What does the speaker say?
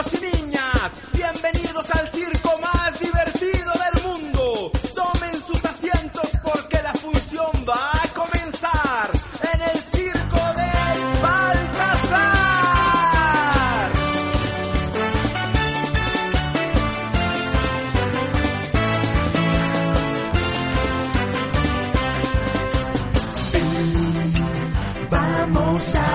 niños y niñas, bienvenidos al circo más divertido del mundo. Tomen sus asientos porque la función va a comenzar en el circo del Baltasar. Vamos a